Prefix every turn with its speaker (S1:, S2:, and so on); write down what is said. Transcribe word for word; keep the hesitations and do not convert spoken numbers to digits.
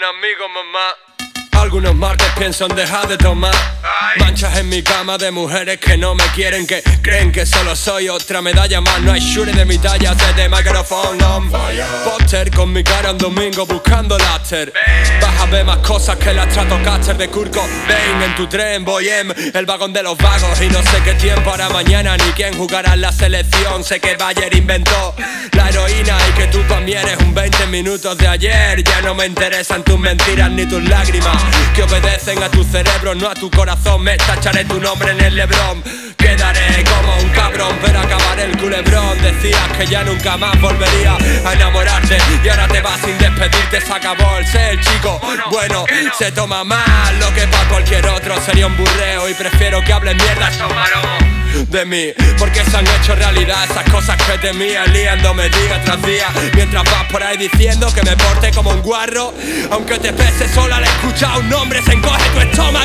S1: amigo, mamá. Algunos martes pienso en dejar de tomar. Manchas en mi cama de mujeres que no me quieren, que creen que solo soy otra medalla más. No hay shuri de mi talla, sé de microphone on Póster con mi cara un domingo buscando láser. Vas a ver más cosas que la Stratocaster de Kurt Cobain. En tu tren voy en el vagón de los vagos y no sé qué tiempo hará mañana ni quién jugará en la selección. Sé que Bayer inventó la heroína y que tú también eres un veinte minutos de ayer. Ya no me interesan tus mentiras ni tus lágrimas que obedecen a tu cerebro, no a tu corazón. Me tacharé tu nombre en el Lebrón. Quedaré como un cabrón, pero acabaré el culebrón. Decías que ya nunca más volvería a enamorarte y ahora te vas sin despedirte. Se acabó el ser chico bueno, se toma mal lo que para cualquier otro sería un burreo. Y prefiero que hablen mierda de mí, porque se han hecho realidad esas cosas que temía, liándome día tras día, mientras vas por ahí diciendo que me porte como un guarro. Aunque te pese sola al escuchar un nombre se encoge tu estómago.